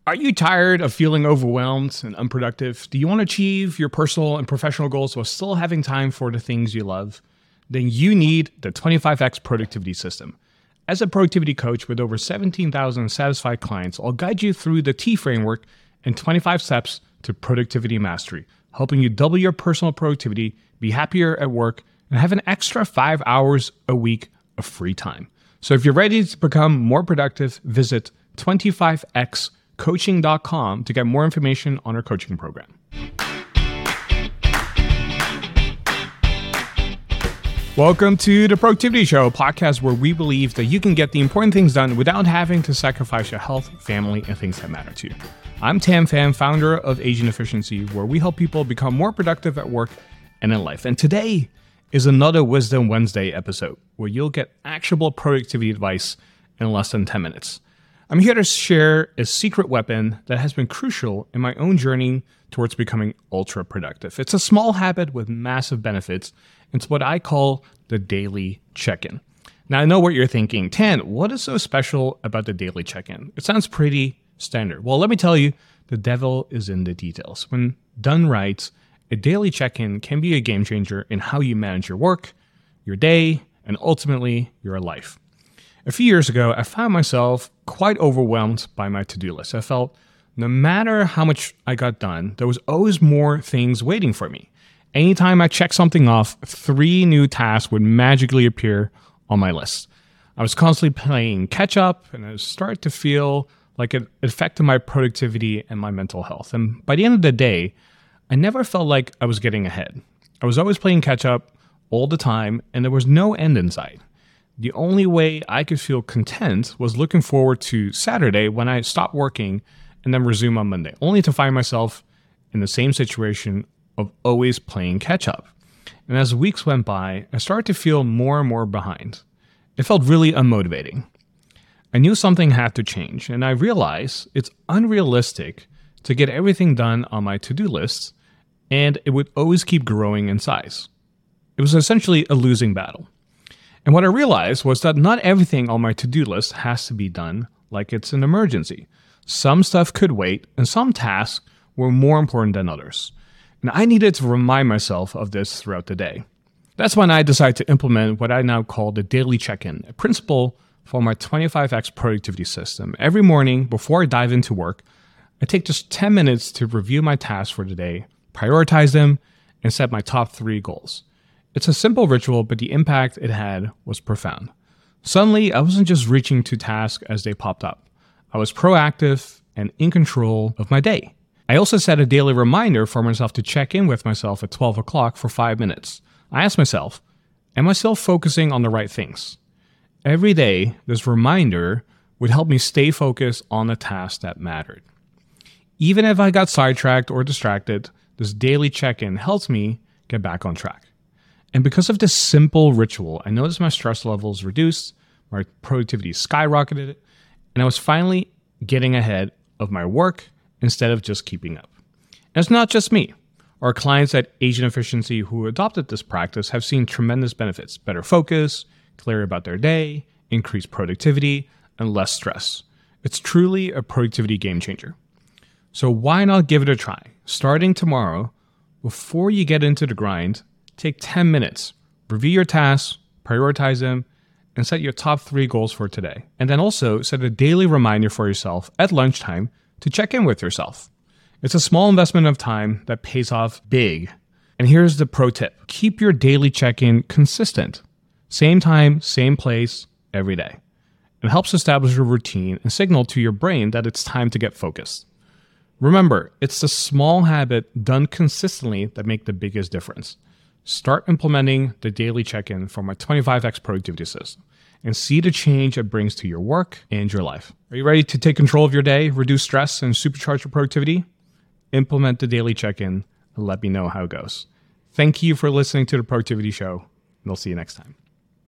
Are you tired of feeling overwhelmed and unproductive? Do you want to achieve your personal and professional goals while still having time for the things you love? Then you need the 25X Productivity System. As a productivity coach with over 17,000 satisfied clients, I'll guide you through the T framework and 25 steps to productivity mastery, helping you double your personal productivity, be happier at work, and have an extra 5 hours a week of free time. So if you're ready to become more productive, visit 25xcoaching.com to get more information on our coaching program. Welcome to the Productivity Show, a podcast where we believe that you can get the important things done without having to sacrifice your health, family, and things that matter to you. I'm Tam Pham, founder of Agent Efficiency, where we help people become more productive at work and in life. And today is another Wisdom Wednesday episode where you'll get actionable productivity advice in less than 10 minutes. I'm here to share a secret weapon that has been crucial in my own journey towards becoming ultra productive. It's a small habit with massive benefits. It's what I call the daily check-in. Now, I know what you're thinking. Tan, what is so special about the daily check-in? It sounds pretty standard. Well, let me tell you, the devil is in the details. When done right, a daily check-in can be a game changer in how you manage your work, your day, and ultimately your life. A few years ago, I found myself quite overwhelmed by my to-do list. I felt no matter how much I got done, there was always more things waiting for me. Anytime I checked something off, 3 new tasks would magically appear on my list. I was constantly playing catch up, and I started to feel like it affected my productivity and my mental health. And by the end of the day, I never felt like I was getting ahead. I was always playing catch up all the time, and there was no end in sight. The only way I could feel content was looking forward to Saturday when I stopped working and then resume on Monday, only to find myself in the same situation of always playing catch up. And as weeks went by, I started to feel more and more behind. It felt really unmotivating. I knew something had to change, and I realized it's unrealistic to get everything done on my to-do list, and it would always keep growing in size. It was essentially a losing battle. And what I realized was that not everything on my to-do list has to be done like it's an emergency. Some stuff could wait, and some tasks were more important than others. And I needed to remind myself of this throughout the day. That's when I decided to implement what I now call the daily check-in, a principle for my 25X productivity system. Every morning, before I dive into work, I take just 10 minutes to review my tasks for the day, prioritize them, and set my top 3 goals. It's a simple ritual, but the impact it had was profound. Suddenly, I wasn't just reaching to tasks as they popped up. I was proactive and in control of my day. I also set a daily reminder for myself to check in with myself at 12 o'clock for 5 minutes. I asked myself, am I still focusing on the right things? Every day, this reminder would help me stay focused on the tasks that mattered. Even if I got sidetracked or distracted, this daily check-in helps me get back on track. And because of this simple ritual, I noticed my stress levels reduced, my productivity skyrocketed, and I was finally getting ahead of my work instead of just keeping up. And it's not just me. Our clients at Agent Efficiency who adopted this practice have seen tremendous benefits: better focus, clearer about their day, increased productivity, and less stress. It's truly a productivity game changer. So why not give it a try? Starting tomorrow, before you get into the grind, take 10 minutes, review your tasks, prioritize them, and set your top 3 goals for today. And then also set a daily reminder for yourself at lunchtime to check in with yourself. It's a small investment of time that pays off big. And here's the pro tip. Keep your daily check-in consistent. Same time, same place, every day. It helps establish a routine and signal to your brain that it's time to get focused. Remember, it's the small habit done consistently that make the biggest difference. Start implementing the daily check-in for my 25X productivity system and see the change it brings to your work and your life. Are you ready to take control of your day, reduce stress, and supercharge your productivity? Implement the daily check-in and let me know how it goes. Thank you for listening to The Productivity Show, and I'll see you next time.